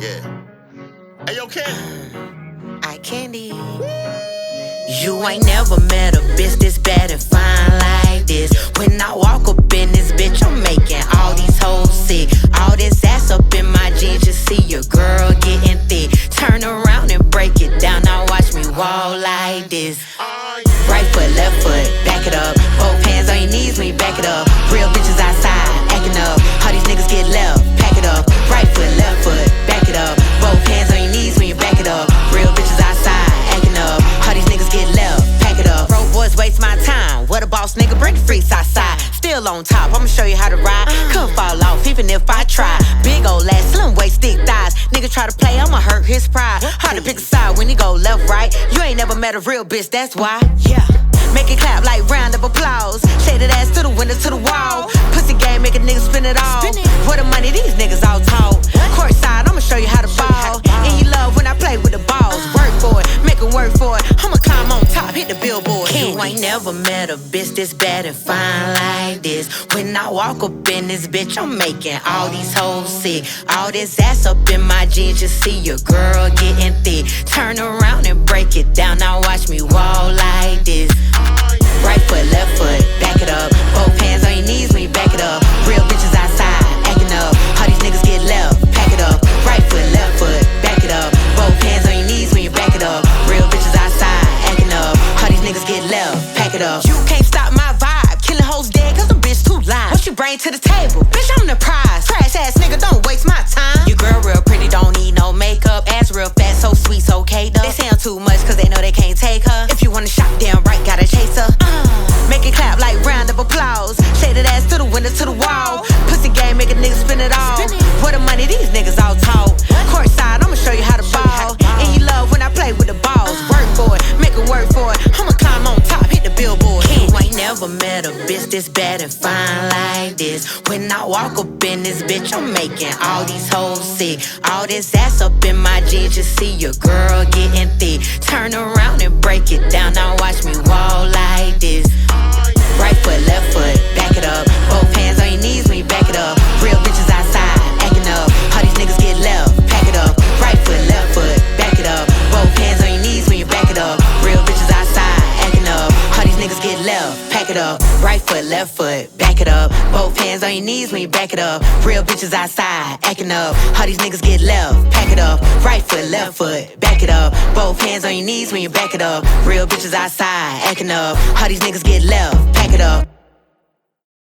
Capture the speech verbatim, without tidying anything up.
Yeah. Hey, yo, Candy. I candy. You ain't never met a bitch this bad and fine like this. When I walk up in this bitch, I'm making all these hoes sick. All this ass up in my jeans, just see your girl getting thick. Turn around and break it down, now watch me walk like this. Right foot, left foot, back it up. Both hands on your knees when you back it up. Real bitches outside, acting up. All these niggas get left, pack it up. Right foot, left foot, back it up. Both hands on your knees when you back it up. Real bitches outside, acting up. All these niggas get left, pack it up. Broke boys waste my time. What a boss nigga, bring the freaks outside. Still on top, I'ma show you how to ride. Couldn't fall off even if I try. Big ol' ass, slim waist, thick thighs. Nigga try to play, I'ma hurt his pride. Hard to pick a side when he go left, right. You ain't never met a real bitch, that's why. Yeah. Make it clap like round of applause. Shaded ass to the window, to the wall. Pussy game, make a nigga spin it all. For the money, these niggas all talk. Courtside, I'ma show you how to ball. And you love when I play with the balls. Work for it, make it work for it. I'ma climb on top, hit the billboard. You ain't never met a bitch this bad and fine like this. When I walk up in this bitch, I'm making all these hoes sick. All this ass up in my jeans, just see your girl getting thick. Turn around and break it down, now watch me walk like this. Right foot, left foot, back it up. Both hands on your knees when you back it up. Real bitches outside, acting up. All these niggas get left, pack it up. Right foot, left foot, back it up. Both hands on your knees when you back it up. Real bitches outside, acting up. All these niggas get left, pack it up. You can't stop my vibe, killing hoes dead cause the bitch too live. What you bring to the table? Bitch, I'm the prize. Trash ass nigga, don't waste my time. Your girl real pretty, don't need no makeup. Ass real fat, so sweet, so catered. They sound too much cause they know they can't take her. If you wanna shop down right, gotta chase her. Make it clap like round of applause. Shaded ass to the window, to the wall. Pussy game, make a nigga spin it all. For the money, these niggas all talk. Courtside, I'ma show you how to ball. And you love when I play with the balls. Work for it, make it work for it. I'ma climb on top, hit the billboard. You ain't never met a bitch this bad and fine like this. When I walk up in this bitch, I'm making all these hoes sick. All this ass up in my jeans, just see your girl getting thick. Turn around and break it down, now watch me walk like this. Right foot, left foot, back it up. Both hands on your knees when you back it up. Real bitches outside, acting up. All these niggas get left, pack it up. Right foot, left foot, back it up. Both hands on your knees when you back it up. Real bitches outside, acting up. All these niggas get left, pack it up. Right foot, left foot, back it up. Both hands on your knees when you back it up. Real bitches outside, acting up. All these niggas get left, pack it up. Right foot, left foot, back it up. Both hands on your knees when you back it up. Real bitches outside, acting up. All these niggas get left, pack it up.